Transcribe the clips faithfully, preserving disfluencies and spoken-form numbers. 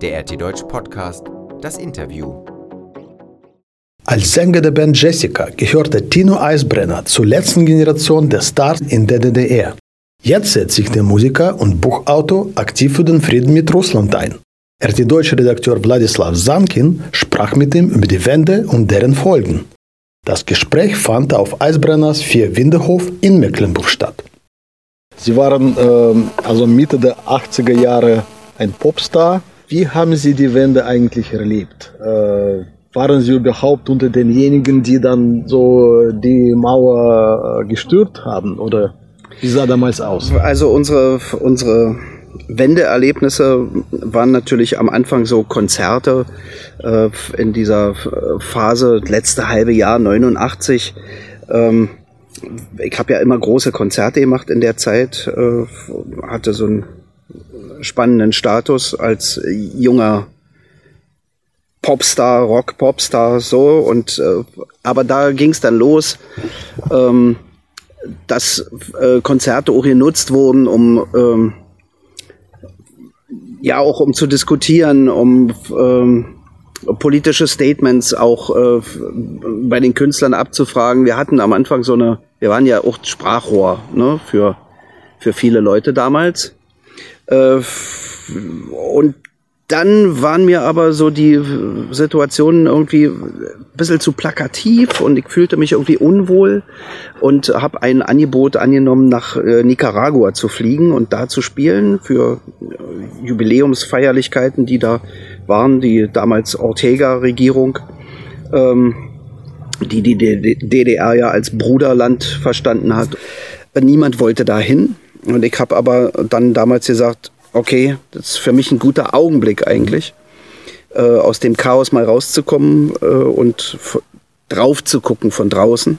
Der R T Deutsch Podcast, das Interview. Als Sänger der Band Jessica gehörte Tino Eisbrenner zur letzten Generation der Stars in der D D R. Jetzt setzt sich der Musiker und Buchautor aktiv für den Frieden mit Russland ein. R T Deutsch-Redakteur Wladislav Zankin sprach mit ihm über die Wende und deren Folgen. Das Gespräch fand auf Eisbrenners Vier-Winde-Hof in Mecklenburg statt. Sie waren äh, also Mitte der achtziger Jahre ein Popstar. Wie haben Sie die Wende eigentlich erlebt? Äh, waren Sie überhaupt unter denjenigen, die dann so die Mauer gestürzt haben? Oder wie sah damals aus? Also unsere, unsere Wendeerlebnisse waren natürlich am Anfang so Konzerte äh, in dieser Phase, letzte halbe Jahr, neunundachtzig. Ähm, ich habe ja immer große Konzerte gemacht in der Zeit, äh, hatte so einen spannenden Status als junger Popstar, Rock-Popstar, so. Und äh, aber da ging es dann los, ähm, dass äh, Konzerte auch genutzt wurden, um ähm, ja auch um zu diskutieren, um ähm, politische Statements auch äh, bei den Künstlern abzufragen. Wir hatten am Anfang so eine, wir waren ja auch Sprachrohr, ne, für für viele Leute damals. Äh, und dann waren mir aber so die Situationen irgendwie ein bisschen zu plakativ und ich fühlte mich irgendwie unwohl und habe ein Angebot angenommen, nach äh, Nicaragua zu fliegen und da zu spielen für äh, Jubiläumsfeierlichkeiten, die da waren, die damals Ortega-Regierung, ähm, die die D D R ja als Bruderland verstanden hat. Niemand wollte dahin und ich habe aber dann damals gesagt, okay, das ist für mich ein guter Augenblick eigentlich, äh, aus dem Chaos mal rauszukommen äh, und f- drauf zu gucken von draußen.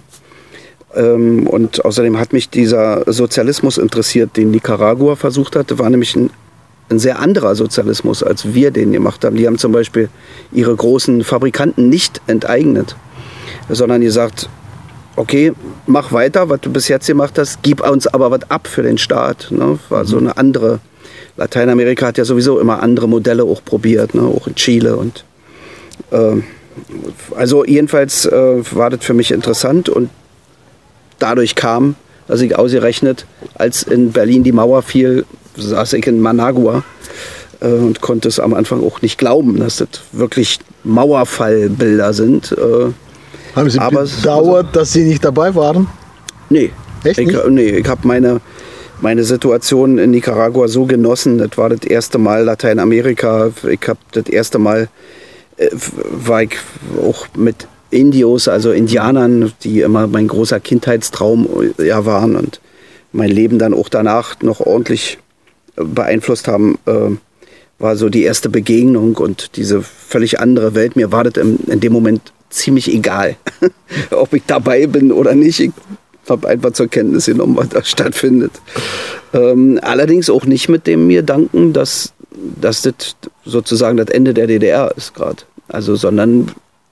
Ähm, und außerdem hat mich dieser Sozialismus interessiert, den Nicaragua versucht hatte, war nämlich ein, ein sehr anderer Sozialismus, als wir den gemacht haben. Die haben zum Beispiel ihre großen Fabrikanten nicht enteignet, sondern gesagt, okay, mach weiter, was du bis jetzt gemacht hast, gib uns aber was ab für den Staat. Ne? War so eine andere. Lateinamerika hat ja sowieso immer andere Modelle auch probiert, ne? Auch in Chile. Und äh, also jedenfalls äh, war das für mich interessant und dadurch kam, dass ich ausgerechnet, als in Berlin die Mauer fiel, saß ich in Managua äh, und konnte es am Anfang auch nicht glauben, dass das wirklich Mauerfallbilder sind. Äh, Haben Sie aber bedauert, also, dass Sie nicht dabei waren? Nee. Echt nicht? Ich, nee, ich habe meine, meine Situation in Nicaragua so genossen. Das war das erste Mal Lateinamerika. Ich habe das erste Mal, äh, war ich auch mit Indios, also Indianern, die immer mein großer Kindheitstraum ja waren und mein Leben dann auch danach noch ordentlich beeinflusst haben, äh, war so die erste Begegnung und diese völlig andere Welt. Mir war das in, in dem Moment ziemlich egal, ob ich dabei bin oder nicht. Ich habe einfach zur Kenntnis genommen, was da stattfindet. Ähm, allerdings auch nicht mit dem Gedanken, dass, dass das sozusagen das Ende der D D R ist gerade. Also, sondern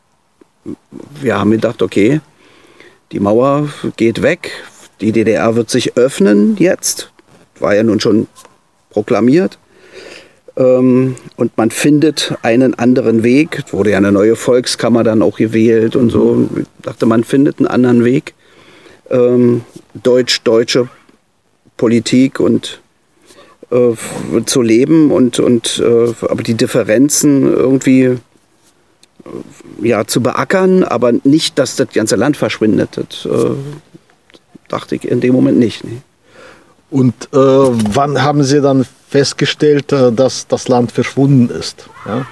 wir haben gedacht, okay, die Mauer geht weg, die D D R wird sich öffnen jetzt, war ja nun schon proklamiert. Ähm, und man findet einen anderen Weg. Es wurde ja eine neue Volkskammer dann auch gewählt und so. Ich dachte, man findet einen anderen Weg. Ähm, Deutsch-deutsche Politik und äh, zu leben und, und äh, aber die Differenzen irgendwie äh, ja, zu beackern, aber nicht, dass das ganze Land verschwindet. Das äh, dachte ich in dem Moment nicht. Nee. Und äh, wann haben Sie dann festgestellt, äh, dass das Land verschwunden ist? Ja?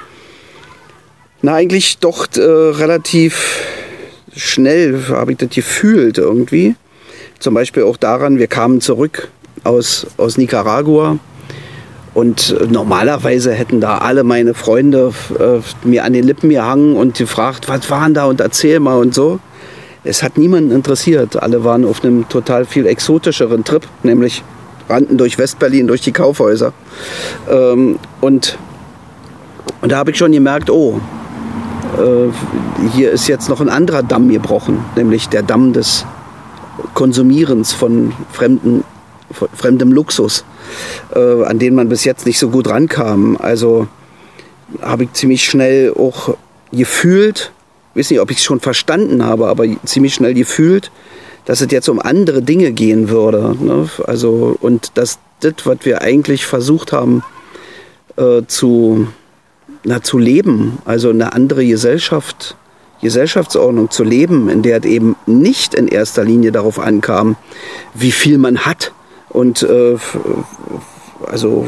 Na, eigentlich doch äh, relativ schnell habe ich das gefühlt irgendwie. Zum Beispiel auch daran, wir kamen zurück aus, aus Nicaragua und äh, normalerweise hätten da alle meine Freunde äh, mir an den Lippen gehangen und gefragt, was waren da und erzähl mal und so. Es hat niemanden interessiert. Alle waren auf einem total viel exotischeren Trip, nämlich rannten durch Westberlin, durch die Kaufhäuser. Ähm, und, und da habe ich schon gemerkt, oh, äh, hier ist jetzt noch ein anderer Damm gebrochen, nämlich der Damm des Konsumierens von fremden, von fremdem Luxus, äh, an den man bis jetzt nicht so gut rankam. Also habe ich ziemlich schnell auch gefühlt, ich weiß nicht, ob ich es schon verstanden habe, aber ziemlich schnell gefühlt, dass es jetzt um andere Dinge gehen würde. Ne? Also, und dass das, was wir eigentlich versucht haben äh, zu, na, zu leben, also eine andere Gesellschaft, Gesellschaftsordnung zu leben, in der es eben nicht in erster Linie darauf ankam, wie viel man hat. Und äh, also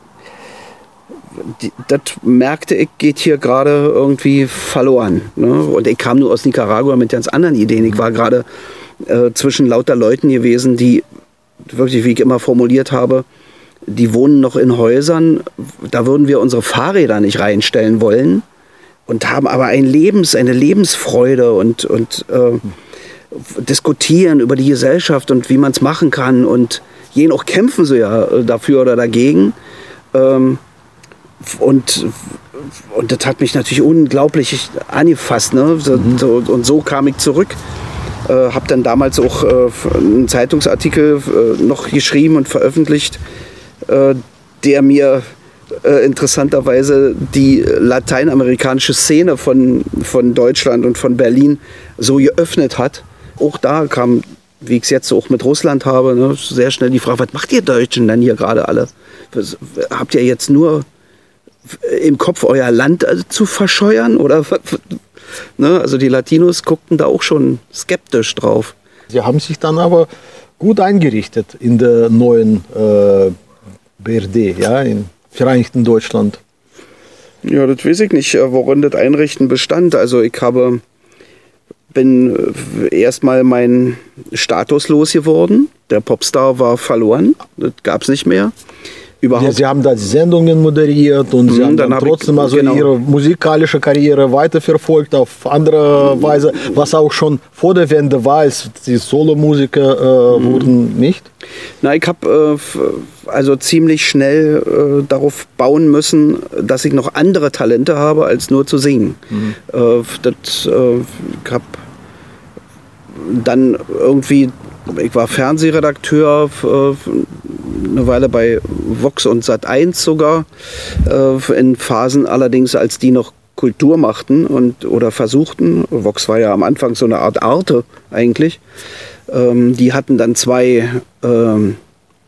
die, das merkte ich, geht hier gerade irgendwie verloren. Ne? Und ich kam nur aus Nicaragua mit ganz anderen Ideen. Ich war gerade äh, zwischen lauter Leuten gewesen, die wirklich, wie ich immer formuliert habe, die wohnen noch in Häusern, da würden wir unsere Fahrräder nicht reinstellen wollen und haben aber ein Lebens, eine Lebensfreude und, und äh, diskutieren über die Gesellschaft und wie man es machen kann und jeden auch kämpfen sie ja dafür oder dagegen. Ähm, und, und das hat mich natürlich unglaublich angefasst. Ne? So, mhm. so, und so kam ich zurück. Äh, habe dann damals auch äh, einen Zeitungsartikel äh, noch geschrieben und veröffentlicht, äh, der mir äh, interessanterweise die lateinamerikanische Szene von, von Deutschland und von Berlin so geöffnet hat. Auch da kam, wie ich es jetzt auch mit Russland habe, ne, sehr schnell die Frage, was macht ihr Deutschen denn hier gerade alle? Was, habt ihr jetzt nur im Kopf euer Land also zu verscheuern? Oder, ne, also die Latinos guckten da auch schon skeptisch drauf. Sie haben sich dann aber gut eingerichtet in der neuen äh, B R D, ja, im Vereinigten Deutschland. Ja, das weiß ich nicht, worin das Einrichten bestand. Also ich habe, bin erstmal meinen Status losgeworden. Der Popstar war verloren, das gab es nicht mehr. Überhaupt. Ja, Sie haben da die Sendungen moderiert und Sie mhm, haben dann, dann trotzdem ich, also genau. Ihre musikalische Karriere weiterverfolgt auf andere Weise, was auch schon vor der Wende war, als die Solomusiker äh, mhm. wurden, nicht? Na, ich habe äh, also ziemlich schnell äh, darauf bauen müssen, dass ich noch andere Talente habe, als nur zu singen. Mhm. Äh, das, äh, ich habe dann irgendwie, ich war Fernsehredakteur äh, eine Weile bei Vox und Sat eins sogar, äh, in Phasen allerdings, als die noch Kultur machten und, oder versuchten. Vox war ja am Anfang so eine Art Arte eigentlich. Ähm, die hatten dann zwei, ähm,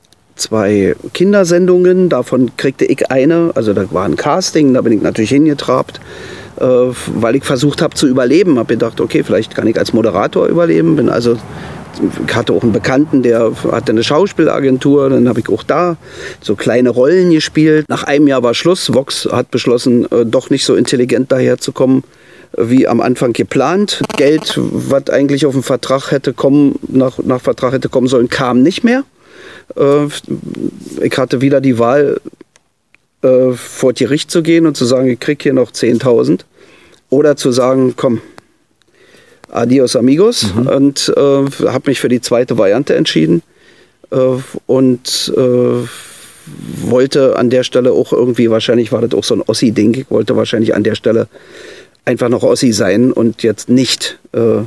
zwei Kindersendungen, davon kriegte ich eine, also da war ein Casting, da bin ich natürlich hingetrabt, äh, weil ich versucht habe zu überleben. Habe gedacht, okay, vielleicht kann ich als Moderator überleben, bin also ich hatte auch einen Bekannten, der hatte eine Schauspielagentur, dann habe ich auch da so kleine Rollen gespielt. Nach einem Jahr war Schluss. Vox hat beschlossen, äh, doch nicht so intelligent daherzukommen, wie am Anfang geplant. Geld, was eigentlich auf den Vertrag hätte kommen, nach, nach Vertrag hätte kommen sollen, kam nicht mehr. Äh, ich hatte wieder die Wahl, äh, vor Gericht zu gehen und zu sagen, ich kriege hier noch zehntausend. Oder zu sagen, komm, adios amigos, mhm. und äh, habe mich für die zweite Variante entschieden äh, und äh, wollte an der Stelle auch irgendwie, wahrscheinlich war das auch so ein Ossi-Ding, ich wollte wahrscheinlich an der Stelle einfach noch Ossi sein und jetzt nicht äh,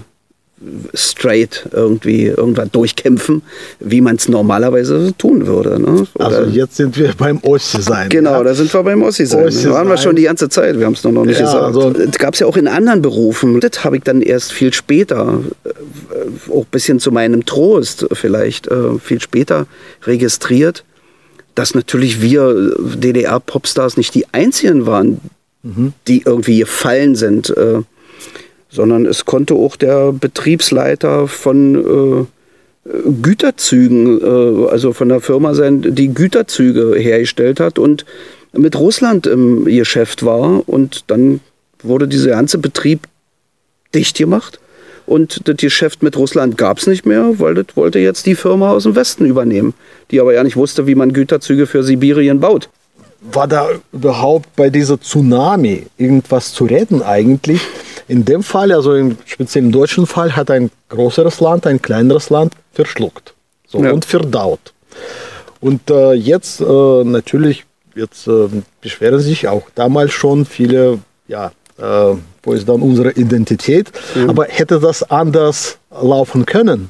straight irgendwie irgendwas durchkämpfen, wie man es normalerweise tun würde. Ne? Also jetzt sind wir beim Ossi sein. Genau, ja? da sind wir beim Ossi sein. Ossi da waren wir schon die ganze Zeit, wir haben es noch, noch nicht ja, gesagt. Also das gab es ja auch in anderen Berufen. Das habe ich dann erst viel später, auch ein bisschen zu meinem Trost vielleicht, viel später registriert, dass natürlich wir D D R-Popstars nicht die einzigen waren, mhm. die irgendwie gefallen sind, sondern es konnte auch der Betriebsleiter von äh, Güterzügen, äh, also von der Firma sein, die Güterzüge hergestellt hat und mit Russland im Geschäft war. Und dann wurde dieser ganze Betrieb dicht gemacht und das Geschäft mit Russland gab es nicht mehr, weil das wollte jetzt die Firma aus dem Westen übernehmen, die aber ja nicht wusste, wie man Güterzüge für Sibirien baut. War da überhaupt bei dieser Tsunami irgendwas zu retten eigentlich? In dem Fall, also im speziellen deutschen Fall, hat ein größeres Land ein kleineres Land verschluckt so, ja. und verdaut. Und äh, jetzt äh, natürlich, jetzt äh, beschweren sich auch damals schon viele, ja, äh, wo ist dann unsere Identität? Mhm. Aber hätte das anders laufen können?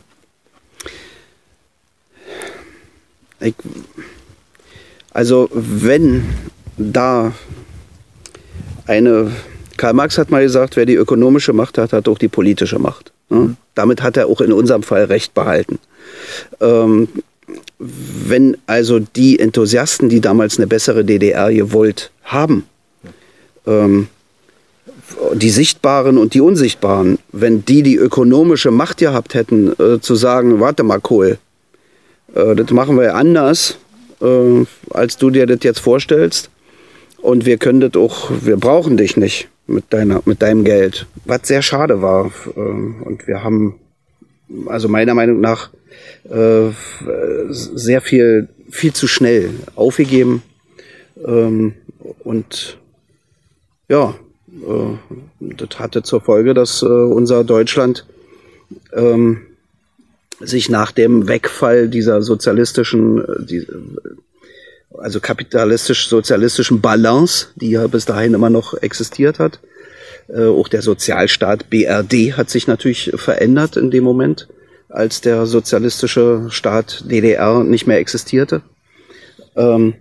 Ich, also wenn da eine, Karl Marx hat mal gesagt, wer die ökonomische Macht hat, hat auch die politische Macht. Ne? Mhm. Damit hat er auch in unserem Fall Recht behalten. Ähm, wenn also die Enthusiasten, die damals eine bessere D D R gewollt haben, ähm, die Sichtbaren und die Unsichtbaren, wenn die die ökonomische Macht gehabt hätten, äh, zu sagen, warte mal, Kohl, äh, das machen wir anders, äh, als du dir das jetzt vorstellst. Und wir können das auch, wir brauchen dich nicht mit deiner, mit deinem Geld. Was sehr schade war. Äh, und wir haben, also meiner Meinung nach, äh, sehr viel, viel zu schnell aufgegeben. Ähm, und ja, das hatte zur Folge, dass äh, unser Deutschland ähm, sich nach dem Wegfall dieser sozialistischen, die, also kapitalistisch-sozialistischen Balance, die ja bis dahin immer noch existiert hat, äh, auch der Sozialstaat B R D hat sich natürlich verändert in dem Moment, als der sozialistische Staat D D R nicht mehr existierte. Ähm,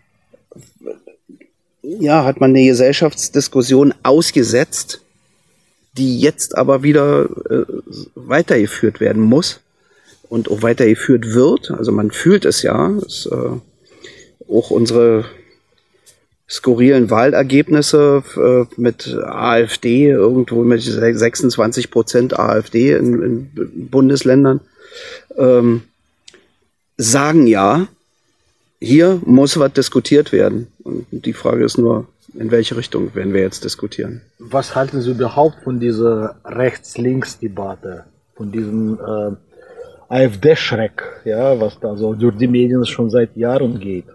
Ja, hat man eine Gesellschaftsdiskussion ausgesetzt, die jetzt aber wieder äh, weitergeführt werden muss und auch weitergeführt wird. Also man fühlt es ja, dass, äh, auch unsere skurrilen Wahlergebnisse äh, mit AfD, irgendwo mit sechsundzwanzig Prozent AfD in, in Bundesländern, ähm, sagen ja, hier muss was diskutiert werden. Und die Frage ist nur, in welche Richtung werden wir jetzt diskutieren? Was halten Sie überhaupt von dieser Rechts-Links-Debatte, von diesem äh, AfD-Schreck, ja, was da so durch die Medien schon seit Jahren geht?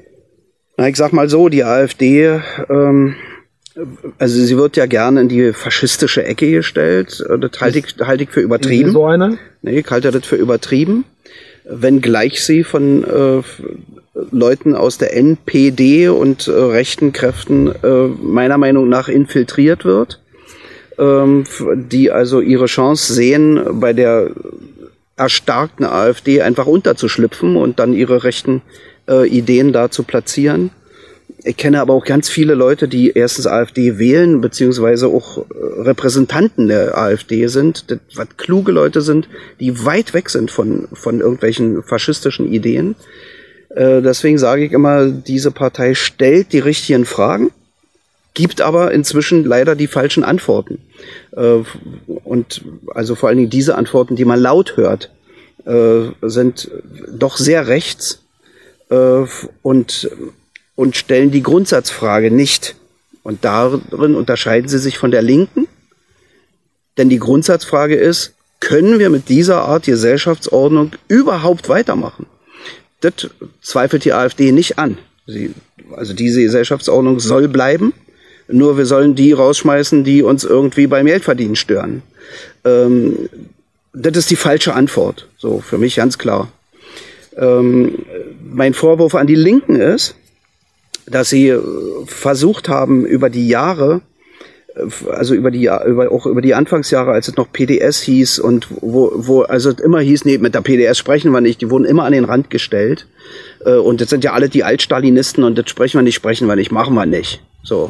Na, ich sag mal so, die AfD, ähm, also sie wird ja gerne in die faschistische Ecke gestellt. Das halte ich, halte ich für übertrieben. Ist so eine? Nee, ich halte das für übertrieben. Wenngleich sie von äh, Leuten aus der N P D und äh, rechten Kräften äh, meiner Meinung nach infiltriert wird, ähm, die also ihre Chance sehen, bei der erstarkten AfD einfach unterzuschlüpfen und dann ihre rechten äh, Ideen da zu platzieren. Ich kenne aber auch ganz viele Leute, die erstens AfD wählen, beziehungsweise auch Repräsentanten der AfD sind, das, was kluge Leute sind, die weit weg sind von, von irgendwelchen faschistischen Ideen. Äh, deswegen sage ich immer, diese Partei stellt die richtigen Fragen, gibt aber inzwischen leider die falschen Antworten. Äh, und also vor allen Dingen diese Antworten, die man laut hört, äh, sind doch sehr rechts äh, und und stellen die Grundsatzfrage nicht. Und darin unterscheiden sie sich von der Linken. Denn die Grundsatzfrage ist, können wir mit dieser Art Gesellschaftsordnung überhaupt weitermachen? Das zweifelt die AfD nicht an. Sie, also diese Gesellschaftsordnung soll bleiben, nur wir sollen die rausschmeißen, die uns irgendwie beim Geldverdienen stören. Ähm, das ist die falsche Antwort. So, für mich ganz klar. Ähm, mein Vorwurf an die Linken ist, dass sie versucht haben, über die Jahre, also über die, über, auch über die Anfangsjahre, als es noch P D S hieß und wo, wo, also es immer hieß, nee, mit der P D S sprechen wir nicht, die wurden immer an den Rand gestellt. Und das sind ja alle die Altstalinisten und das sprechen wir nicht, sprechen wir nicht, machen wir nicht. So.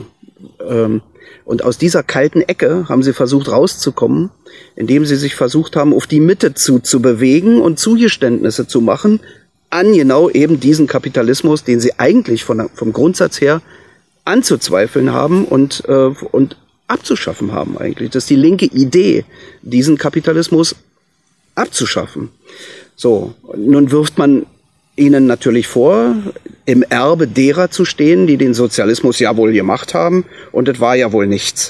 Und aus dieser kalten Ecke haben sie versucht rauszukommen, indem sie sich versucht haben, auf die Mitte zu, zu bewegen und Zugeständnisse zu machen, an genau eben diesen Kapitalismus, den sie eigentlich von, vom Grundsatz her anzuzweifeln haben und, äh, und abzuschaffen haben eigentlich. Das ist die linke Idee, diesen Kapitalismus abzuschaffen. So, nun wirft man ihnen natürlich vor, im Erbe derer zu stehen, die den Sozialismus ja wohl gemacht haben, und das war ja wohl nichts.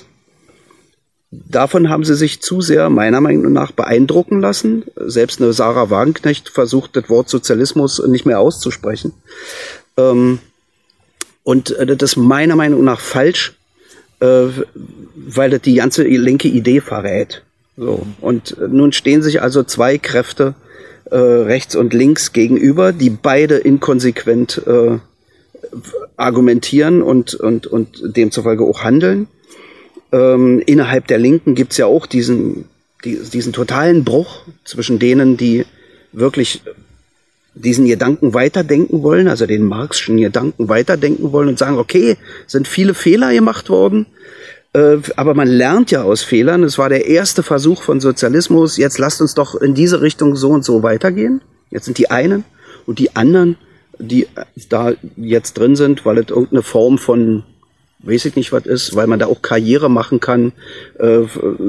Davon haben sie sich zu sehr, meiner Meinung nach, beeindrucken lassen. Selbst eine Sarah Wagenknecht versucht, das Wort Sozialismus nicht mehr auszusprechen. Ähm, und das ist meiner Meinung nach falsch, äh, weil das die ganze linke Idee verrät. So. Und nun stehen sich also zwei Kräfte äh, rechts und links gegenüber, die beide inkonsequent äh, argumentieren und, und, und demzufolge auch handeln. Ähm, innerhalb der Linken gibt's ja auch diesen, die, diesen totalen Bruch zwischen denen, die wirklich diesen Gedanken weiterdenken wollen, also den Marxischen Gedanken weiterdenken wollen und sagen, okay, sind viele Fehler gemacht worden, Äh, aber man lernt ja aus Fehlern. Es war der erste Versuch von Sozialismus. Jetzt lasst uns doch in diese Richtung so und so weitergehen. Jetzt sind die einen und die anderen, die da jetzt drin sind, weil es irgendeine Form von, weiß ich nicht, was ist, weil man da auch Karriere machen kann. Äh,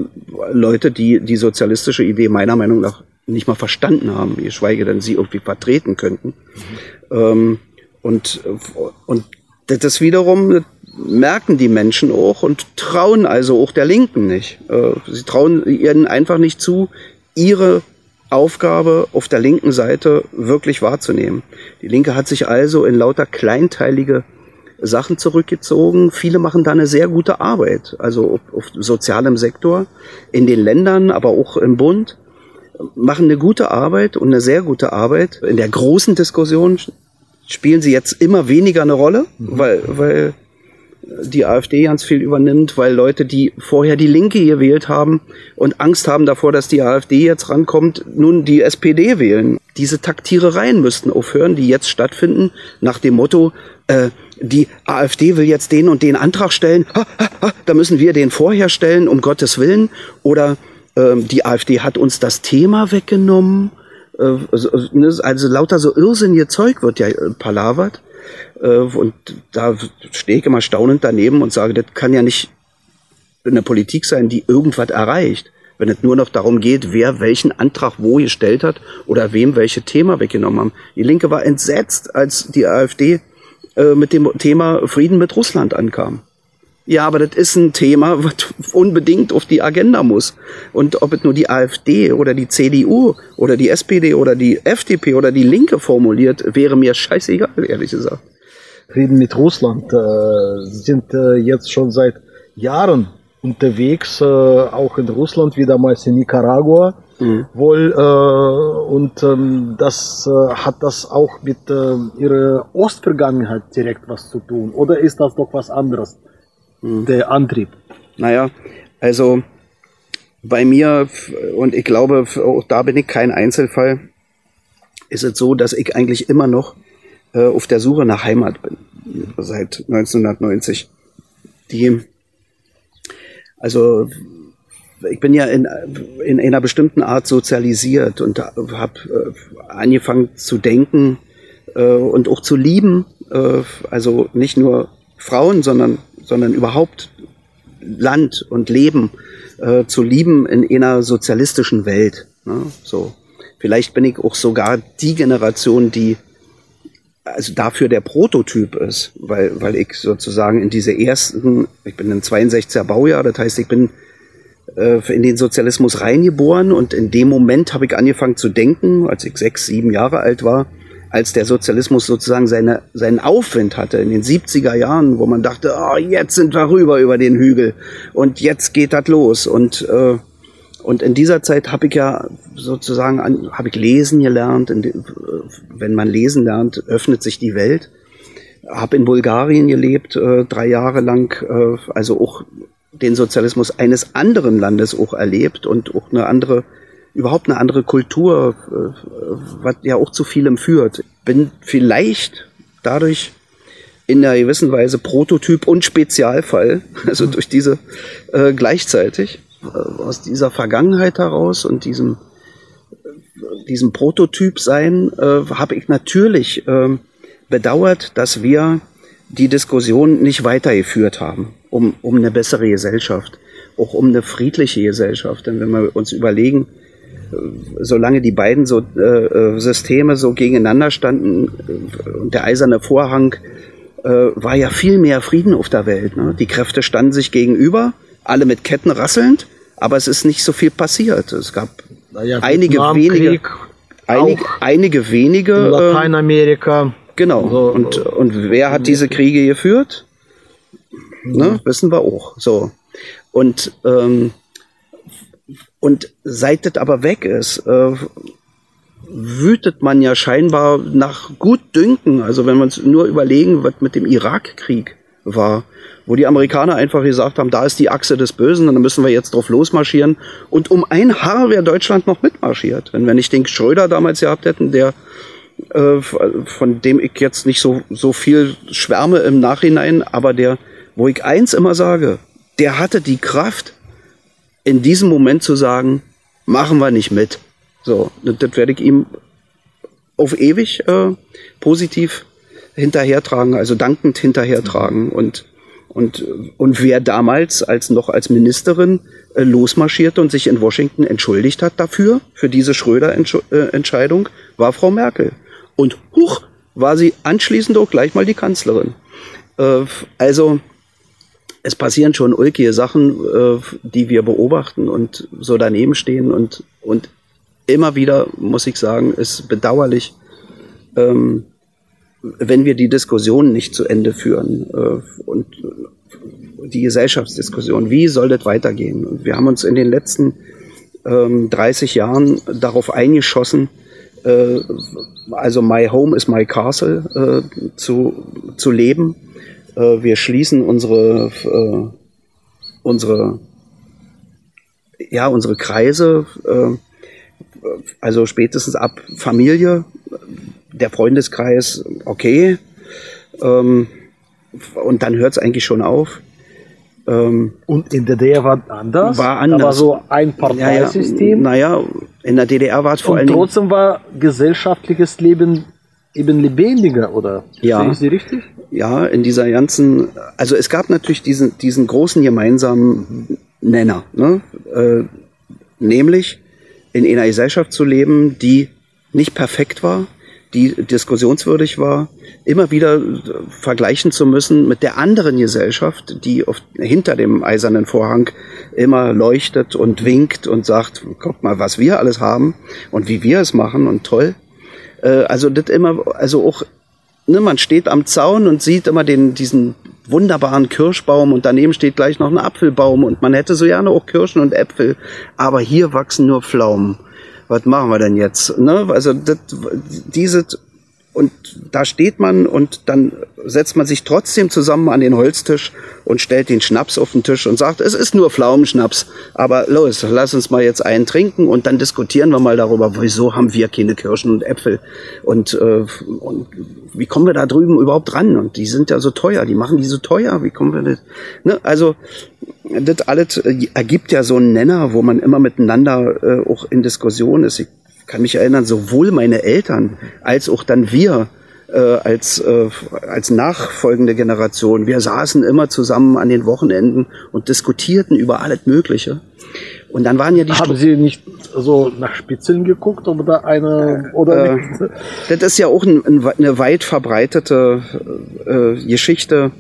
Leute, die die sozialistische Idee meiner Meinung nach nicht mal verstanden haben, geschweige denn sie irgendwie vertreten könnten. Mhm. Ähm, und, und das wiederum merken die Menschen auch und trauen also auch der Linken nicht. Äh, sie trauen ihnen einfach nicht zu, ihre Aufgabe auf der linken Seite wirklich wahrzunehmen. Die Linke hat sich also in lauter kleinteilige Sachen zurückgezogen. Viele machen da eine sehr gute Arbeit, also auf, auf sozialem Sektor, in den Ländern, aber auch im Bund, machen eine gute Arbeit und eine sehr gute Arbeit. In der großen Diskussion spielen sie jetzt immer weniger eine Rolle, mhm. weil, weil die AfD ganz viel übernimmt, weil Leute, die vorher die Linke gewählt haben und Angst haben davor, dass die AfD jetzt rankommt, nun die S P D wählen. Diese Taktierereien müssten aufhören, die jetzt stattfinden, nach dem Motto, äh, die AfD will jetzt den und den Antrag stellen, ha, ha, ha, da müssen wir den vorher stellen, um Gottes Willen. Oder äh, die AfD hat uns das Thema weggenommen. Äh, also, also lauter so irrsinnige Zeug wird ja äh, palavert. Äh, und da stehe ich immer staunend daneben und sage, das kann ja nicht eine Politik sein, die irgendwas erreicht. Wenn es nur noch darum geht, wer welchen Antrag wo gestellt hat oder wem welche Thema weggenommen haben. Die Linke war entsetzt, als die AfD äh, mit dem Thema Frieden mit Russland ankam. Ja, aber das ist ein Thema, was unbedingt auf die Agenda muss. Und ob es nur die AfD oder die C D U oder die S P D oder die F D P oder die Linke formuliert, wäre mir scheißegal, ehrlich gesagt. Frieden mit Russland äh, sind äh, jetzt schon seit Jahren unterwegs, äh, auch in Russland, wie damals in Nicaragua. Mhm. Wohl, äh, und ähm, das äh, hat das auch mit äh, ihrer Ostvergangenheit direkt was zu tun? Oder ist das doch was anderes, mhm. der Antrieb? Naja, also bei mir, und ich glaube, auch da bin ich kein Einzelfall, ist es so, dass ich eigentlich immer noch äh, auf der Suche nach Heimat bin, seit neunzehnhundertneunzig. Die Also ich bin ja in, in einer bestimmten Art sozialisiert und habe äh, angefangen zu denken äh, und auch zu lieben, äh, also nicht nur Frauen, sondern, sondern überhaupt Land und Leben äh, zu lieben in einer sozialistischen Welt. Ne? So, vielleicht bin ich auch sogar die Generation, die also dafür der Prototyp ist, weil, weil ich sozusagen in diese ersten, ich bin ein zweiundsechziger Baujahr, das heißt, ich bin äh, in den Sozialismus reingeboren und in dem Moment habe ich angefangen zu denken, als ich sechs, sieben Jahre alt war, als der Sozialismus sozusagen seine, seinen Aufwind hatte in den siebziger Jahren, wo man dachte, oh, jetzt sind wir rüber über den Hügel und jetzt geht das los und äh, Und in dieser Zeit habe ich ja sozusagen, habe ich lesen gelernt. Wenn man lesen lernt, öffnet sich die Welt. Habe in Bulgarien gelebt, äh, drei Jahre lang, äh, also auch den Sozialismus eines anderen Landes auch erlebt und auch eine andere, überhaupt eine andere Kultur, äh, was ja auch zu vielem führt. Bin vielleicht dadurch in einer gewissen Weise Prototyp und Spezialfall, also durch diese äh, gleichzeitig. Aus dieser Vergangenheit heraus und diesem, diesem Prototyp sein, äh, habe ich natürlich äh, bedauert, dass wir die Diskussion nicht weitergeführt haben, um, um eine bessere Gesellschaft, auch um eine friedliche Gesellschaft. Denn wenn wir uns überlegen, äh, solange die beiden so, äh, Systeme so gegeneinander standen äh, und der eiserne Vorhang, äh, war ja viel mehr Frieden auf der Welt. Ne? Die Kräfte standen sich gegenüber, alle mit Ketten rasselnd, aber es ist nicht so viel passiert. Es gab ja, einige wenige, einige, einige wenige in Lateinamerika. Äh, genau. So, und, und wer hat diese Kriege geführt? Mhm. Ne, wissen wir auch. So. Und, ähm, und seit das aber weg ist, äh, wütet man ja scheinbar nach Gutdünken. Also wenn wir uns nur überlegen, was mit dem Irakkrieg war, wo die Amerikaner einfach gesagt haben, da ist die Achse des Bösen und dann müssen wir jetzt drauf losmarschieren. Und um ein Haar wäre Deutschland noch mitmarschiert. Wenn wir nicht den Schröder damals gehabt hätten, der äh, von dem ich jetzt nicht so, so viel schwärme im Nachhinein, aber der, wo ich eins immer sage, der hatte die Kraft, in diesem Moment zu sagen, machen wir nicht mit. So, das werde ich ihm auf ewig äh, positiv hinterhertragen, also dankend hinterhertragen. Und, und, und wer damals als noch als Ministerin äh, losmarschierte und sich in Washington entschuldigt hat dafür, für diese Schröder-Entscheidung, war Frau Merkel. Und huch, war sie anschließend auch gleich mal die Kanzlerin. Äh, also es passieren schon ulkige Sachen, äh, die wir beobachten und so daneben stehen. Und, und immer wieder, muss ich sagen, ist bedauerlich, ähm, wenn wir die Diskussion nicht zu Ende führen äh, und die Gesellschaftsdiskussion, wie soll das weitergehen? Und wir haben uns in den letzten ähm, dreißig Jahren darauf eingeschossen, äh, also My Home is my Castle äh, zu, zu leben. Äh, wir schließen unsere, äh, unsere, ja, unsere Kreise, äh, also spätestens ab Familie, der Freundeskreis, okay, ähm, und dann hört es eigentlich schon auf. Ähm, und in der D D R war anders? War anders. Da war so ein Parteisystem. Naja, naja, in der D D R war es vor und allem... Und trotzdem war gesellschaftliches Leben eben lebendiger, oder? Ja. Sehe ich Sie richtig? Ja, in dieser ganzen... Also es gab natürlich diesen, diesen großen gemeinsamen Nenner, ne? äh, nämlich in einer Gesellschaft zu leben, die nicht perfekt war, die diskussionswürdig war, immer wieder vergleichen zu müssen mit der anderen Gesellschaft, die oft hinter dem eisernen Vorhang immer leuchtet und winkt und sagt, guck mal, was wir alles haben und wie wir es machen und toll. Äh, also das immer, also auch, ne, man steht am Zaun und sieht immer den, diesen wunderbaren Kirschbaum und daneben steht gleich noch ein Apfelbaum und man hätte so gerne auch Kirschen und Äpfel, aber hier wachsen nur Pflaumen. Was machen wir denn jetzt? Ne? Also das, diese, und da steht man und dann setzt man sich trotzdem zusammen an den Holztisch und stellt den Schnaps auf den Tisch und sagt, es ist nur Pflaumenschnaps, aber los, lass uns mal jetzt einen trinken und dann diskutieren wir mal darüber, wieso haben wir keine Kirschen und Äpfel und, äh, und wie kommen wir da drüben überhaupt ran? Und die sind ja so teuer, die machen die so teuer, wie kommen wir das? Ne? Also das alles ergibt ja so einen Nenner, wo man immer miteinander äh, auch in Diskussion ist. Ich kann mich erinnern, sowohl meine Eltern als auch dann wir äh, als, äh, als nachfolgende Generation, wir saßen immer zusammen an den Wochenenden und diskutierten über alles Mögliche. Und dann waren ja die... Haben Sie nicht so nach Spitzeln geguckt oder eine oder äh, das ist ja auch ein, ein, eine weit verbreitete äh, Geschichte.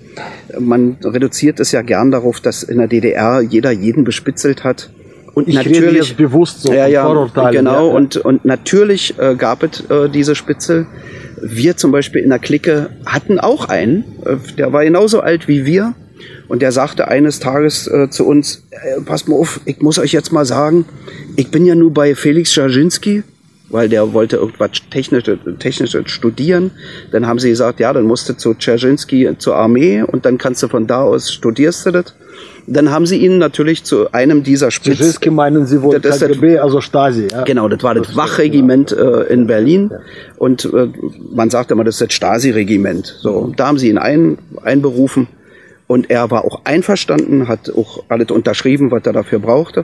Man reduziert es ja gern darauf, dass in der D D R jeder jeden bespitzelt hat. Und ich natürlich rede jetzt bewusst so ja, ja, Vorurteile. Genau, ja, ja. Und, und natürlich äh, gab es äh, diese Spitzel. Wir zum Beispiel in der Clique hatten auch einen, äh, der war genauso alt wie wir. Und der sagte eines Tages äh, zu uns, äh, passt mal auf, ich muss euch jetzt mal sagen, ich bin ja nur bei Felix Dzerzhinsky, weil der wollte irgendwas Technisches Technische studieren. Dann haben sie gesagt, ja, dann musst du zu Dzerzhinsky zur Armee und dann kannst du von da aus studierst du das. Dann haben sie ihn natürlich zu einem dieser Spitz... Dzerzhinsky meinen Sie wohl K G B, also Stasi. Ja? Genau, das war das, das Wachregiment äh, in Berlin. Ja. Und äh, man sagt immer, das ist das Stasi-Regiment. So, da haben sie ihn ein, einberufen. Und er war auch einverstanden, hat auch alles unterschrieben, was er dafür brauchte.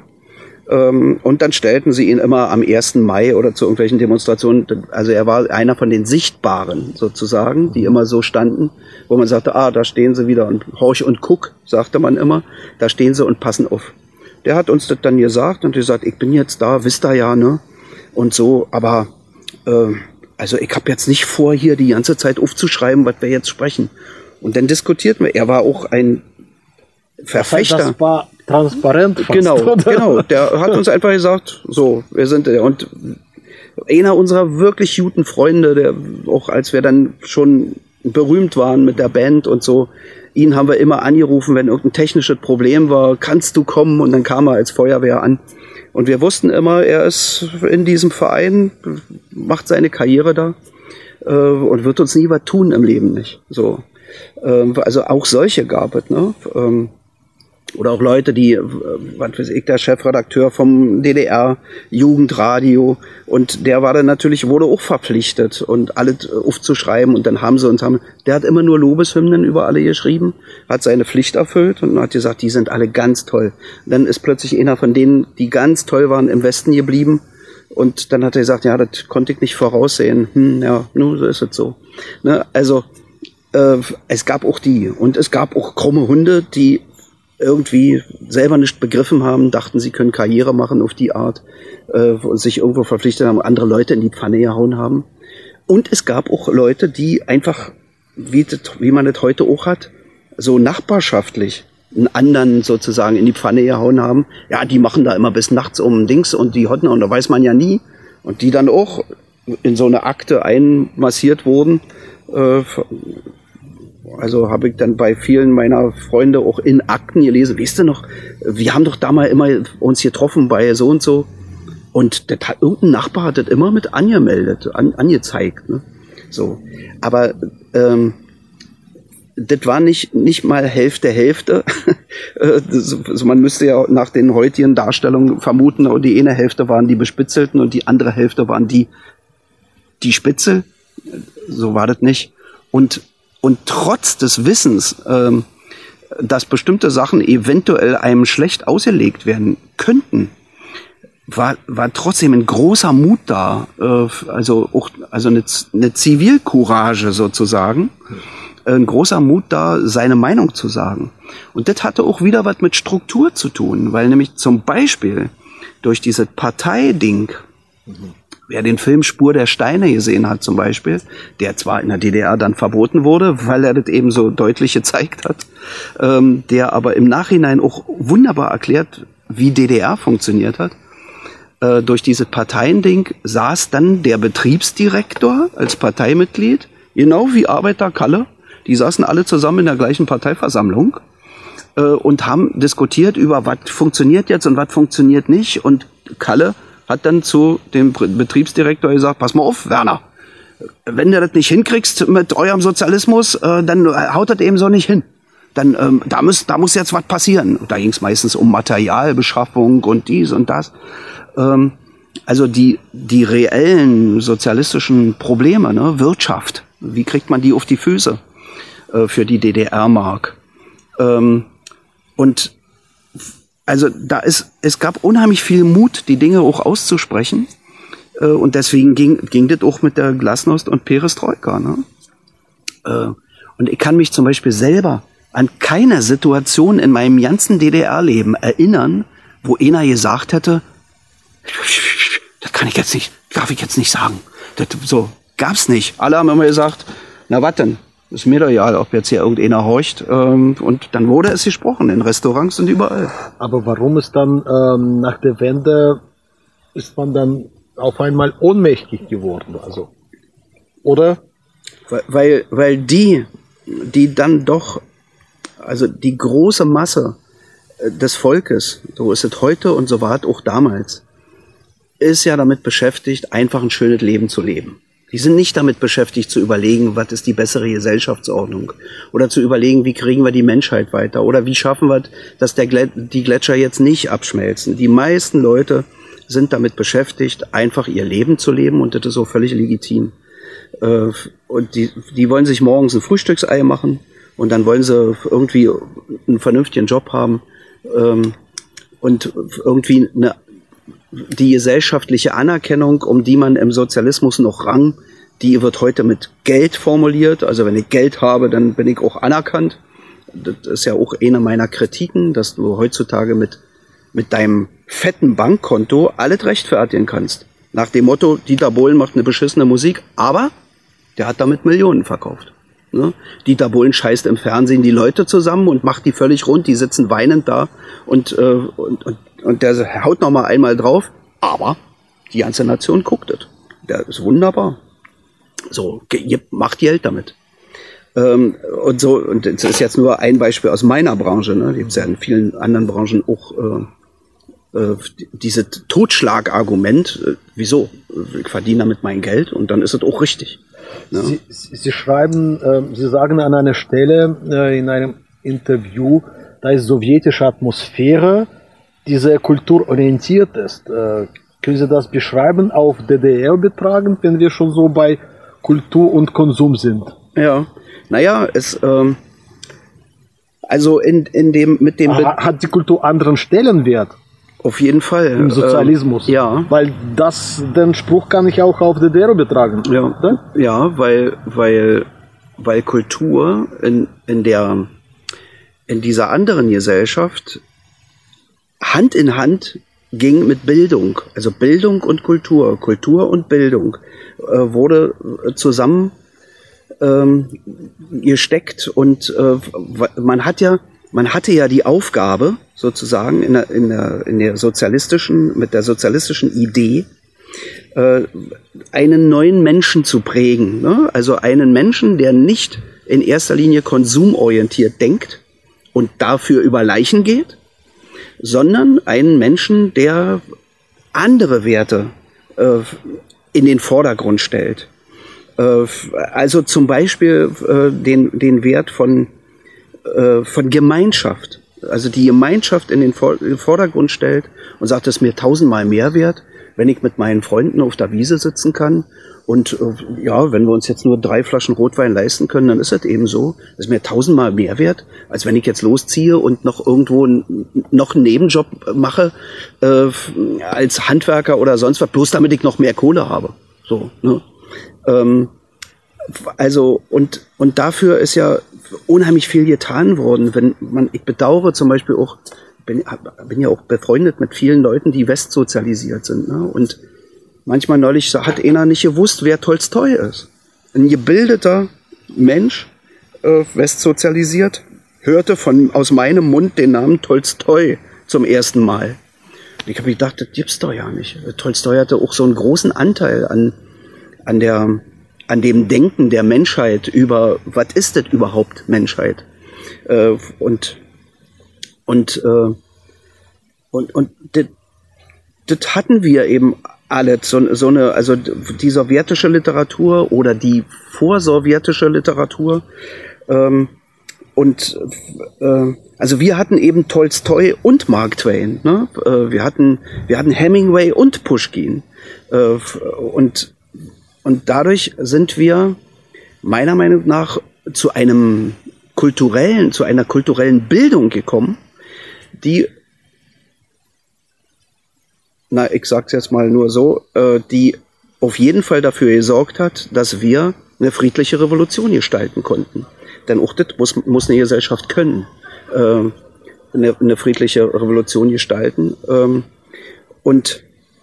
Ähm, und dann stellten sie ihn immer am ersten Mai oder zu irgendwelchen Demonstrationen. Also er war einer von den Sichtbaren sozusagen, die immer so standen, wo man sagte, ah, da stehen sie wieder und horch und guck, sagte man immer. Da stehen sie und passen auf. Der hat uns das dann gesagt und gesagt, ich bin jetzt da, wisst ihr ja, ne? Und so, aber äh, also ich habe jetzt nicht vor, hier die ganze Zeit aufzuschreiben, was wir jetzt sprechen. Und dann diskutierten wir. Er war auch ein Verfechter. Das war transparent fast, Genau, oder? genau. Der hat uns einfach gesagt, so, wir sind der. Und einer unserer wirklich guten Freunde, der auch als wir dann schon berühmt waren mit der Band und so, ihn haben wir immer angerufen, wenn irgendein technisches Problem war, kannst du kommen? Und dann kam er als Feuerwehr an. Und wir wussten immer, er ist in diesem Verein, macht seine Karriere da äh, und wird uns nie was tun im Leben nicht. So. Also auch solche gab es. Ne? Oder auch Leute, die, was weiß ich, der Chefredakteur vom D D R-Jugendradio, und der war dann natürlich, wurde auch verpflichtet, und alles aufzuschreiben, und dann haben sie uns, haben, der hat immer nur Lobeshymnen über alle geschrieben, hat seine Pflicht erfüllt und hat gesagt, die sind alle ganz toll. Und dann ist plötzlich einer von denen, die ganz toll waren, im Westen geblieben, und dann hat er gesagt, ja, das konnte ich nicht voraussehen. Hm, ja, nun, so ist es so. Ne? Also, äh, es gab auch die, und es gab auch krumme Hunde, die irgendwie selber nicht begriffen haben, dachten, sie können Karriere machen auf die Art, äh, und sich irgendwo verpflichtet haben, andere Leute in die Pfanne gehauen haben. Und es gab auch Leute, die einfach, wie, das, wie man das heute auch hat, so nachbarschaftlich einen anderen sozusagen in die Pfanne gehauen haben. Ja, die machen da immer bis nachts um Dings und die Hotten, und da weiß man ja nie. Und die dann auch in so eine Akte einmassiert wurden. Äh, Also habe ich dann bei vielen meiner Freunde auch in Akten gelesen. Weißt du noch, wir haben doch da mal immer uns getroffen bei so und so. Und das hat, irgendein Nachbar hat das immer mit angemeldet, an, angezeigt. Ne? So. Aber ähm, das war nicht, nicht mal Hälfte, Hälfte. Also man müsste ja nach den heutigen Darstellungen vermuten, die eine Hälfte waren die Bespitzelten und die andere Hälfte waren die, die Spitzel. So war das nicht. Und Und trotz des Wissens, ähm, dass bestimmte Sachen eventuell einem schlecht ausgelegt werden könnten, war, war trotzdem ein großer Mut da, äh, also auch, also eine, eine Zivilcourage sozusagen, ein großer Mut da, seine Meinung zu sagen. Und das hatte auch wieder was mit Struktur zu tun, weil nämlich zum Beispiel durch dieses Parteiding, mhm. Wer den Film Spur der Steine gesehen hat zum Beispiel, der zwar in der D D R dann verboten wurde, weil er das eben so deutlich gezeigt hat, ähm, der aber im Nachhinein auch wunderbar erklärt, wie D D R funktioniert hat. Äh, durch dieses Parteiending saß dann der Betriebsdirektor als Parteimitglied, genau wie Arbeiter Kalle, die saßen alle zusammen in der gleichen Parteiversammlung äh, und haben diskutiert über, was funktioniert jetzt und was funktioniert nicht, und Kalle hat dann zu dem Betriebsdirektor gesagt, pass mal auf, Werner, wenn du das nicht hinkriegst mit eurem Sozialismus, äh, dann haut das eben so nicht hin. Dann, ähm, da muss, da muss jetzt was passieren. Da ging es meistens um Materialbeschaffung und dies und das. Ähm, also die, die reellen sozialistischen Probleme, ne, Wirtschaft, wie kriegt man die auf die Füße äh, für die D D R-Mark? Ähm, und Also da ist, es gab unheimlich viel Mut, die Dinge auch auszusprechen. Äh, und deswegen ging, ging das auch mit der Glasnost und Perestroika. Ne? Äh, und ich kann mich zum Beispiel selber an keine Situation in meinem ganzen D D R-Leben erinnern, wo einer gesagt hätte, das kann ich jetzt nicht, darf ich jetzt nicht sagen. Das, so gab's nicht. Alle haben immer gesagt, na was denn? Ist mir doch egal, ob jetzt hier irgendeiner horcht. Ähm, und dann wurde es gesprochen, in Restaurants und überall. Aber warum ist dann ähm, nach der Wende, ist man dann auf einmal ohnmächtig geworden? Also, oder? Weil, weil, weil die, die dann doch, also die große Masse des Volkes, so ist es heute und so war es auch damals, ist ja damit beschäftigt, einfach ein schönes Leben zu leben. Die sind nicht damit beschäftigt zu überlegen, was ist die bessere Gesellschaftsordnung, oder zu überlegen, wie kriegen wir die Menschheit weiter, oder wie schaffen wir, dass der Gletscher, die Gletscher jetzt nicht abschmelzen. Die meisten Leute sind damit beschäftigt, einfach ihr Leben zu leben, und das ist so völlig legitim. Und die, die wollen sich morgens ein Frühstücksei machen, und dann wollen sie irgendwie einen vernünftigen Job haben und irgendwie eine die gesellschaftliche Anerkennung, um die man im Sozialismus noch rang, die wird heute mit Geld formuliert. Also wenn ich Geld habe, dann bin ich auch anerkannt. Das ist ja auch eine meiner Kritiken, dass du heutzutage mit, mit deinem fetten Bankkonto alles rechtfertigen kannst. Nach dem Motto, Dieter Bohlen macht eine beschissene Musik, aber der hat damit Millionen verkauft. Ne? Dieter Bohlen scheißt im Fernsehen die Leute zusammen und macht die völlig rund, die sitzen weinend da und, äh, und, und Und der haut noch mal einmal drauf, aber die ganze Nation guckt es. Der ist wunderbar. So, macht Geld damit. Ähm, und so, und das ist jetzt nur ein Beispiel aus meiner Branche. Ne? Gibt es ja in vielen anderen Branchen auch äh, äh, dieses Totschlagargument. Äh, wieso? Ich verdiene damit mein Geld und dann ist es auch richtig. Ne? Sie, Sie schreiben, äh, Sie sagen an einer Stelle äh, in einem Interview, da ist sowjetische Atmosphäre, die sehr kulturorientiert ist. Äh, können Sie das beschreiben, auf D D R betragen, wenn wir schon so bei Kultur und Konsum sind? Ja, naja, es, ähm, also in, in dem, mit dem... Be- Hat die Kultur anderen Stellenwert? Auf jeden Fall. Im Sozialismus. Ähm, ja. Weil das, den Spruch kann ich auch auf D D R übertragen. Ja, oder? ja, weil, weil, weil Kultur in, in der, in dieser anderen Gesellschaft Hand in Hand ging mit Bildung. Also Bildung und Kultur, Kultur und Bildung äh, wurde zusammen ähm, gesteckt und äh, man hat ja, man hatte ja die Aufgabe sozusagen in der, in der, in der sozialistischen, mit der sozialistischen Idee, äh, einen neuen Menschen zu prägen. Ne? Also einen Menschen, der nicht in erster Linie konsumorientiert denkt und dafür über Leichen geht, sondern einen Menschen, der andere Werte äh, in den Vordergrund stellt. Äh, also zum Beispiel äh, den, den Wert von, äh, von Gemeinschaft. Also die Gemeinschaft in den, Vor- in den Vordergrund stellt und sagt, es ist mir tausendmal mehr wert, wenn ich mit meinen Freunden auf der Wiese sitzen kann. Und äh, ja, wenn wir uns jetzt nur drei Flaschen Rotwein leisten können, dann ist das eben so. Das ist mir tausendmal mehr wert, als wenn ich jetzt losziehe und noch irgendwo n- noch einen Nebenjob mache äh, als Handwerker oder sonst was, bloß damit ich noch mehr Kohle habe. So, ne? Ähm, also und und dafür ist ja unheimlich viel getan worden. Wenn man, ich bedauere zum Beispiel auch, bin, bin ja auch befreundet mit vielen Leuten, die westsozialisiert sind, ne? Und manchmal neulich hat einer nicht gewusst, wer Tolstoi ist. Ein gebildeter Mensch, äh, westsozialisiert, hörte von, aus meinem Mund den Namen Tolstoi zum ersten Mal. Ich habe gedacht, das gibt's doch ja nicht. Tolstoi hatte auch so einen großen Anteil an, an, der, an dem Denken der Menschheit über, was ist das überhaupt, Menschheit? Äh, und und, äh, und, und das, das hatten wir eben alle, so, so eine, also die sowjetische Literatur oder die vorsowjetische Literatur. Ähm, und äh, also wir hatten eben Tolstoi und Mark Twain. Ne? Äh, wir hatten wir hatten Hemingway und Puschkin. Äh, und und dadurch sind wir meiner Meinung nach zu einem kulturellen, zu einer kulturellen Bildung gekommen, die, na, ich sag's jetzt mal nur so, äh, die auf jeden Fall dafür gesorgt hat, dass wir eine friedliche Revolution gestalten konnten. Denn auch das muss, muss eine Gesellschaft können, äh, eine, eine friedliche Revolution gestalten. Ähm, und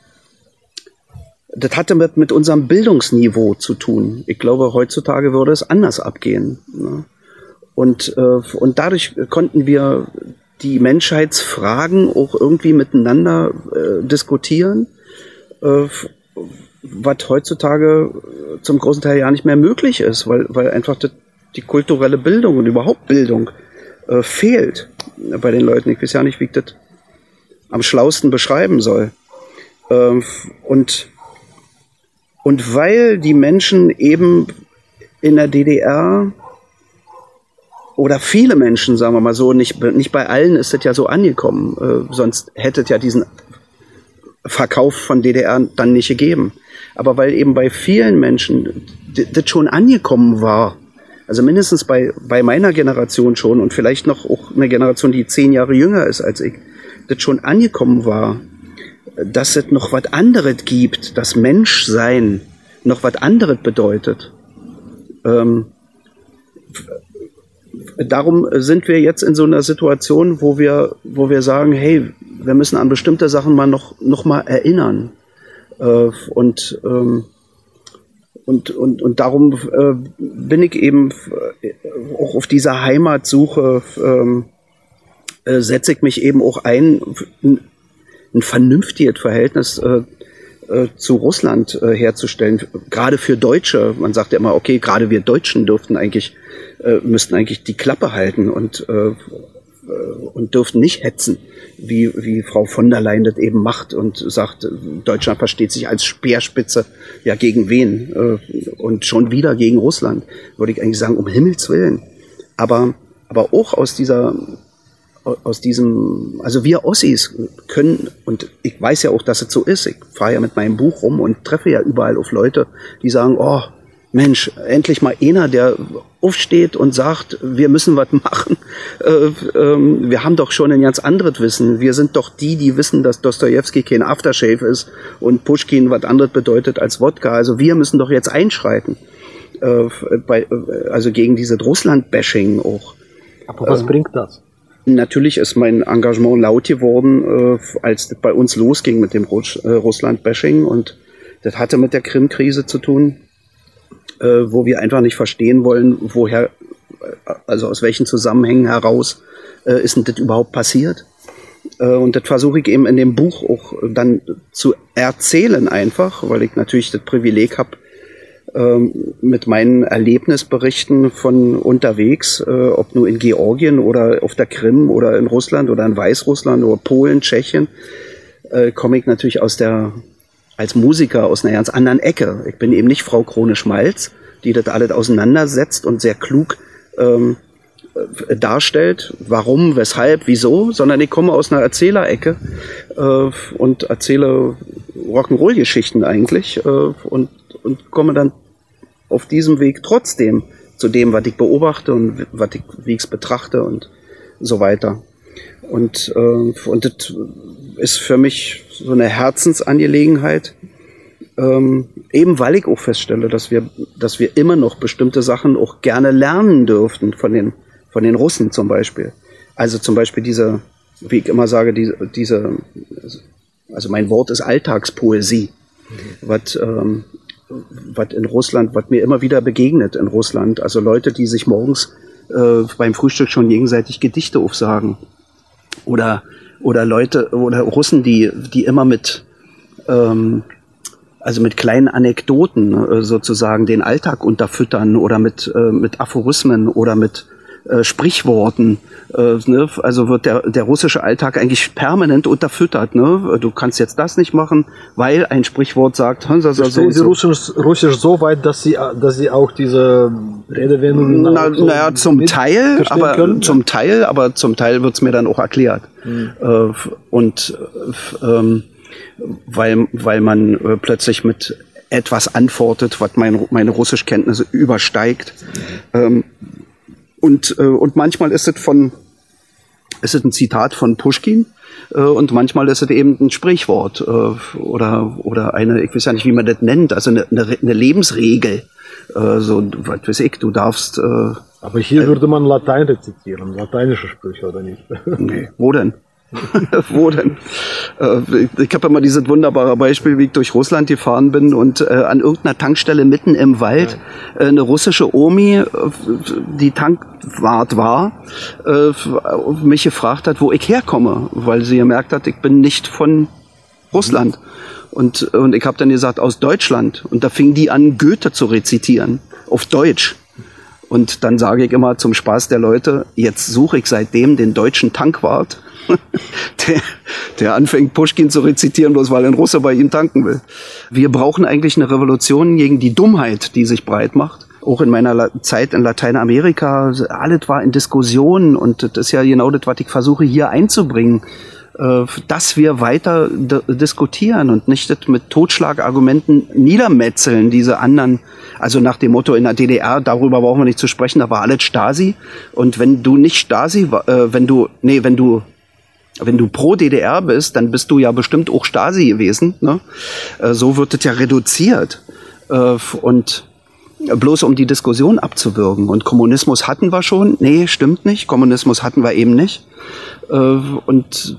das hatte mit, mit unserem Bildungsniveau zu tun. Ich glaube, heutzutage würde es anders abgehen. Ne? Und, äh, und dadurch konnten wir die Menschheitsfragen auch irgendwie miteinander äh, diskutieren, äh, was heutzutage zum großen Teil ja nicht mehr möglich ist, weil, weil einfach die, die kulturelle Bildung und überhaupt Bildung äh, fehlt bei den Leuten. Ich weiß ja nicht, wie ich das am schlausten beschreiben soll. Äh, und, und weil die Menschen eben in der D D R oder viele Menschen, sagen wir mal so, nicht, nicht bei allen ist das ja so angekommen, äh, sonst hätte es ja diesen Verkauf von D D R dann nicht gegeben. Aber weil eben bei vielen Menschen das schon angekommen war, also mindestens bei, bei meiner Generation schon und vielleicht noch auch eine Generation, die zehn Jahre jünger ist als ich, das schon angekommen war, dass es noch was anderes gibt, dass Menschsein noch was anderes bedeutet. Ähm, Darum sind wir jetzt in so einer Situation, wo wir, wo wir sagen, hey, wir müssen an bestimmte Sachen mal noch, noch mal erinnern. Äh, und, ähm, und, und, und darum äh, bin ich eben auch auf dieser Heimatsuche, ähm, äh, setze ich mich eben auch ein, ein, ein vernünftiges Verhältnis äh, äh, zu Russland äh, herzustellen. Gerade für Deutsche. Man sagt ja immer, okay, gerade wir Deutschen dürften eigentlich müssten eigentlich die Klappe halten und äh, und dürften nicht hetzen, wie wie Frau von der Leyen das eben macht und sagt, Deutschland versteht sich als Speerspitze, ja gegen wen äh, und schon wieder gegen Russland, würde ich eigentlich sagen, um Himmels Willen. Aber aber auch aus dieser aus diesem, also wir Ossis können, und ich weiß ja auch, dass es so ist, ich fahre ja mit meinem Buch rum und treffe ja überall auf Leute, die sagen, oh Mensch, endlich mal einer, der aufsteht und sagt, wir müssen was machen. Äh, ähm, wir haben doch schon ein ganz anderes Wissen. Wir sind doch die, die wissen, dass Dostojewski kein Aftershave ist und Puschkin was anderes bedeutet als Wodka. Also wir müssen doch jetzt einschreiten. Äh, bei, also gegen diese Russland-Bashing auch. Aber was äh, bringt das? Natürlich ist mein Engagement laut geworden, äh, als das bei uns losging mit dem Russ- äh, Russland-Bashing. Und das hatte mit der Krim-Krise zu tun, äh, wo wir einfach nicht verstehen wollen, woher, also aus welchen Zusammenhängen heraus äh, ist denn das überhaupt passiert. Äh, und das versuche ich eben in dem Buch auch dann zu erzählen einfach, weil ich natürlich das Privileg habe, mit meinen Erlebnisberichten von unterwegs, äh, ob nur in Georgien oder auf der Krim oder in Russland oder in Weißrussland oder Polen, Tschechien, äh, komme ich natürlich aus der, als Musiker aus einer ganz anderen Ecke. Ich bin eben nicht Frau Krone-Schmalz, die das alles auseinandersetzt und sehr klug ähm, äh, darstellt, warum, weshalb, wieso, sondern ich komme aus einer Erzählerecke äh, und erzähle Rock'n'Roll-Geschichten eigentlich äh, und und komme dann auf diesem Weg trotzdem zu dem, was ich beobachte und was ich, wie ich es betrachte und so weiter. Und, äh, und das ist für mich so eine Herzensangelegenheit, ähm, eben weil ich auch feststelle, dass wir, dass wir immer noch bestimmte Sachen auch gerne lernen dürften von den, von den Russen zum Beispiel. Also zum Beispiel diese, wie ich immer sage, diese, diese also mein Wort ist Alltagspoesie, mhm. was ähm, was in Russland, was mir immer wieder begegnet in Russland. Also Leute, die sich morgens äh, beim Frühstück schon gegenseitig Gedichte aufsagen. Oder, oder Leute, oder Russen, die, die immer mit, ähm, also mit kleinen Anekdoten äh, sozusagen den Alltag unterfüttern oder mit, äh, mit Aphorismen oder mit äh, Sprichworten. Äh, ne? Also wird der, der russische Alltag eigentlich permanent unterfüttert. Ne? Du kannst jetzt das nicht machen, weil ein Sprichwort sagt, so, so, Verstehen Sie Russisch, Russisch so weit, dass Sie, dass Sie auch diese Redewendungen na, so naja, zum Teil, aber können? zum Teil, aber zum Teil wird's mir dann auch erklärt. Mhm. Äh, und äh, ähm, weil, weil man äh, plötzlich mit etwas antwortet, was mein, meine Russischkenntnisse übersteigt. Mhm. Ähm, Und, äh, und manchmal ist es von, ist es ein Zitat von Puschkin, äh, und manchmal ist es eben ein Sprichwort, äh, oder, oder eine, ich weiß ja nicht, wie man das nennt, also eine, eine, eine Lebensregel, äh, so, was weiß ich, du darfst, äh, Aber hier äh, würde man Latein rezitieren, lateinische Sprüche, oder nicht? Nee, wo denn? Wo denn? Äh, ich habe immer dieses wunderbare Beispiel, wie ich durch Russland gefahren bin und äh, an irgendeiner Tankstelle mitten im Wald äh, eine russische Omi, äh, die Tankwart war, äh, mich gefragt hat, wo ich herkomme, weil sie gemerkt hat, ich bin nicht von Russland. Und, und ich habe dann gesagt, aus Deutschland. Und da fing die an, Goethe zu rezitieren, auf Deutsch. Und dann sage ich immer zum Spaß der Leute, jetzt suche ich seitdem den deutschen Tankwart, der, der anfängt, Puschkin zu rezitieren, bloß weil ein Russe bei ihm tanken will. Wir brauchen eigentlich eine Revolution gegen die Dummheit, die sich breit macht. Auch in meiner La- Zeit in Lateinamerika, alles war in Diskussionen und das ist ja genau das, was ich versuche hier einzubringen, äh, dass wir weiter d- diskutieren und nicht das mit Totschlagargumenten niedermetzeln, diese anderen. Also nach dem Motto in der D D R, darüber brauchen wir nicht zu sprechen, da war alles Stasi. Und wenn du nicht Stasi, äh, wenn du, nee, wenn du, wenn du pro D D R bist, dann bist du ja bestimmt auch Stasi gewesen. Ne? Äh, so wird es ja reduziert. Äh, und bloß um die Diskussion abzuwürgen. Und Kommunismus hatten wir schon. Nee, stimmt nicht. Kommunismus hatten wir eben nicht. Äh, und,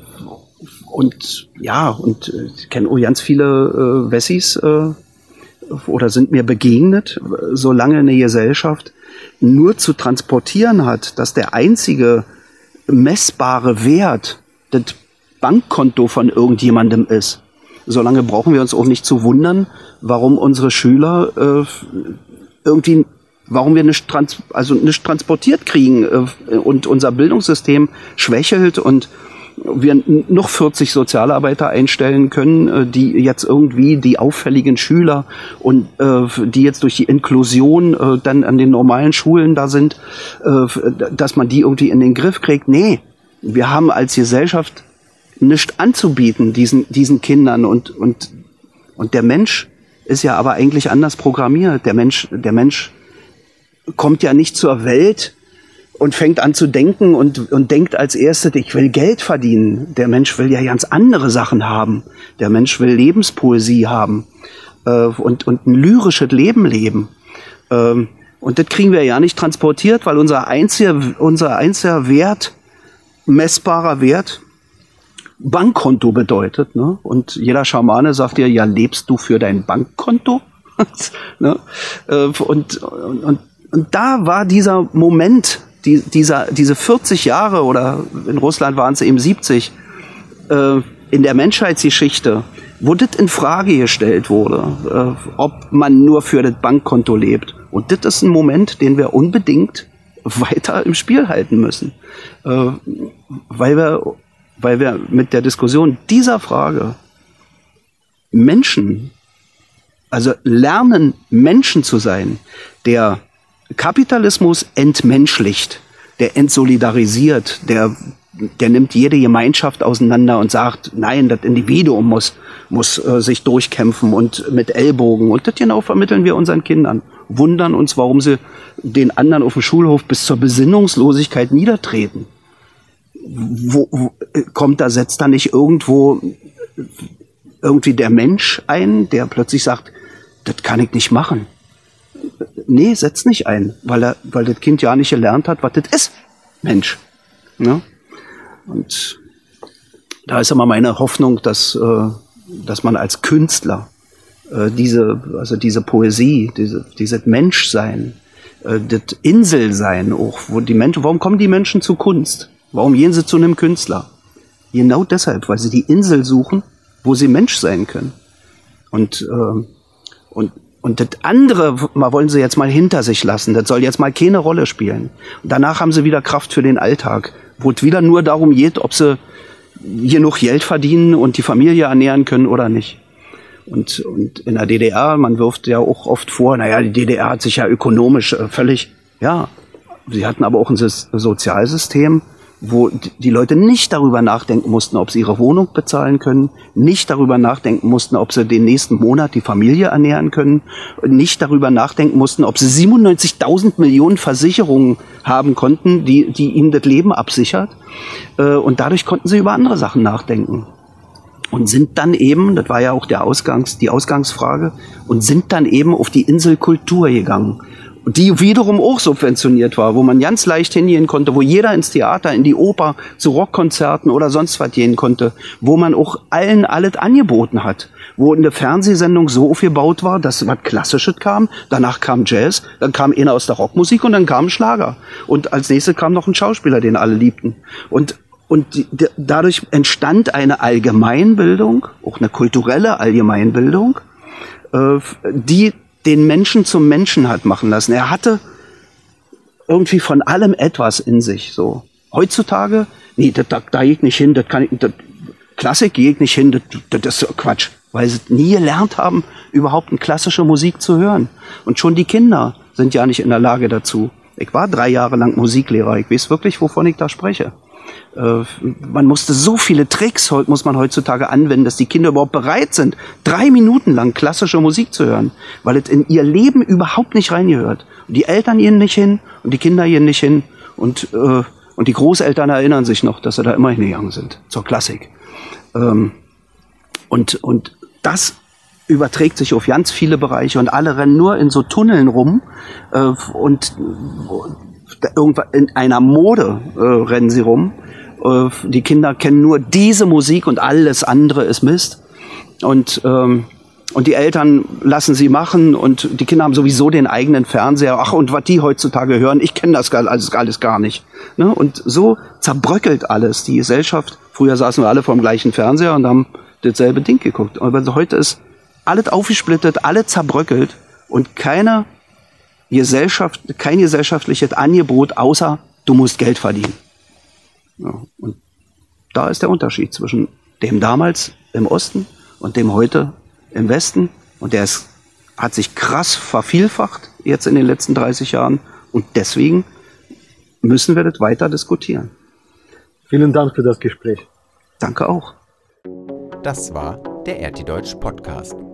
und, ja, und ich kenne auch ganz viele äh, Wessis, äh, oder sind mir begegnet, solange eine Gesellschaft nur zu transportieren hat, dass der einzige messbare Wert das Bankkonto von irgendjemandem ist. Solange brauchen wir uns auch nicht zu wundern, warum unsere Schüler äh, irgendwie, warum wir nicht, trans- also nicht transportiert kriegen äh, und unser Bildungssystem schwächelt und wir noch vierzig Sozialarbeiter einstellen können, die jetzt irgendwie die auffälligen Schüler und äh, die jetzt durch die Inklusion äh, dann an den normalen Schulen da sind, äh, dass man die irgendwie in den Griff kriegt. Nee, Wir haben als Gesellschaft nichts anzubieten diesen, diesen Kindern und, und, und der Mensch ist ja aber eigentlich anders programmiert. Der Mensch, der Mensch kommt ja nicht zur Welt und fängt an zu denken und, und denkt als erstes, ich will Geld verdienen. Der Mensch will ja ganz andere Sachen haben. Der Mensch will Lebenspoesie haben äh, und, und ein lyrisches Leben leben. Ähm, und das kriegen wir ja nicht transportiert, weil unser einziger, unser einziger Wert, messbarer Wert, Bankkonto bedeutet. Ne? Und jeder Schamane sagt dir, ja, lebst du für dein Bankkonto? ne? äh, und, und, und da war dieser Moment, Die, dieser, diese vierzig Jahre oder in Russland waren es eben siebzig, äh, in der Menschheitsgeschichte, wo das in Frage gestellt wurde, äh, ob man nur für das Bankkonto lebt. Und das ist ein Moment, den wir unbedingt weiter im Spiel halten müssen. Äh, weil wir, weil wir mit der Diskussion dieser Frage Menschen, also lernen, Menschen zu sein, der Kapitalismus entmenschlicht, der entsolidarisiert, der, der nimmt jede Gemeinschaft auseinander und sagt, nein, das Individuum muss, muss äh, sich durchkämpfen und mit Ellbogen. Und das genau vermitteln wir unseren Kindern. Wundern uns, warum sie den anderen auf dem Schulhof bis zur Besinnungslosigkeit niedertreten. Wo, wo kommt da, setzt da nicht irgendwo irgendwie der Mensch ein, der plötzlich sagt, das kann ich nicht machen? Nee, setzt nicht ein, weil er, weil das Kind ja nicht gelernt hat, was das ist. Mensch. Ne? Und da ist immer meine Hoffnung, dass, äh, dass man als Künstler äh, diese, also diese Poesie, diese, dieses Menschsein, äh, das Inselsein auch, wo die Menschen, warum kommen die Menschen zu Kunst? Warum gehen sie zu einem Künstler? Genau deshalb, weil sie die Insel suchen, wo sie Mensch sein können. Und, äh, und Und das andere, mal wollen sie jetzt mal hinter sich lassen. Das soll jetzt mal keine Rolle spielen. Und danach haben sie wieder Kraft für den Alltag, wo es wieder nur darum geht, ob sie genug Geld verdienen und die Familie ernähren können oder nicht. Und, und in der D D R, man wirft ja auch oft vor, naja, die D D R hat sich ja ökonomisch äh, völlig, ja, sie hatten aber auch ein Sozialsystem, wo die Leute nicht darüber nachdenken mussten, ob sie ihre Wohnung bezahlen können, nicht darüber nachdenken mussten, ob sie den nächsten Monat die Familie ernähren können, nicht darüber nachdenken mussten, ob sie siebenundneunzigtausend Millionen Versicherungen haben konnten, die, die ihnen das Leben absichert. Und dadurch konnten sie über andere Sachen nachdenken. Und sind dann eben, das war ja auch der Ausgangs, die Ausgangsfrage, und sind dann eben auf die Insel Kultur gegangen. Die wiederum auch subventioniert war, wo man ganz leicht hingehen konnte, wo jeder ins Theater, in die Oper, zu Rockkonzerten oder sonst was gehen konnte, wo man auch allen alles angeboten hat, wo eine Fernsehsendung so aufgebaut war, dass was Klassisches kam, danach kam Jazz, dann kam einer aus der Rockmusik und dann kam ein Schlager. Und als nächstes kam noch ein Schauspieler, den alle liebten. Und, und die, die, dadurch entstand eine Allgemeinbildung, auch eine kulturelle Allgemeinbildung, äh, die den Menschen zum Menschen hat machen lassen. Er hatte irgendwie von allem etwas in sich. So heutzutage, nee, das, da, da gehe ich nicht hin, das kann ich, das, Klassik gehe ich nicht hin, das, das ist Quatsch, weil sie nie gelernt haben, überhaupt eine klassische Musik zu hören. Und schon die Kinder sind ja nicht in der Lage dazu. Ich war drei Jahre lang Musiklehrer, ich weiß wirklich, wovon ich da spreche. Äh, man musste so viele Tricks, muss man heutzutage anwenden, dass die Kinder überhaupt bereit sind, drei Minuten lang klassische Musik zu hören, weil es in ihr Leben überhaupt nicht reingehört. Und die Eltern gehen nicht hin und die Kinder gehen nicht hin und, äh, und die Großeltern erinnern sich noch, dass sie da immer hingegangen sind, zur Klassik. Ähm, und, und das überträgt sich auf ganz viele Bereiche und alle rennen nur in so Tunneln rum äh, und irgendwann in einer Mode äh, rennen sie rum. Äh, die Kinder kennen nur diese Musik und alles andere ist Mist. Und, ähm, und die Eltern lassen sie machen und die Kinder haben sowieso den eigenen Fernseher. Ach, und was die heutzutage hören, ich kenne das alles, alles gar nicht. Ne? Und so zerbröckelt alles die Gesellschaft. Früher saßen wir alle vor dem gleichen Fernseher und haben dasselbe Ding geguckt. Aber heute ist alles aufgesplittet, alles zerbröckelt und keine Gesellschaft, kein gesellschaftliches Angebot, außer du musst Geld verdienen. Ja, und da ist der Unterschied zwischen dem damals im Osten und dem heute im Westen. Und der ist, hat sich krass vervielfacht jetzt in den letzten dreißig Jahren. Und deswegen müssen wir das weiter diskutieren. Vielen Dank für das Gespräch. Danke auch. Das war der R T Deutsch Podcast.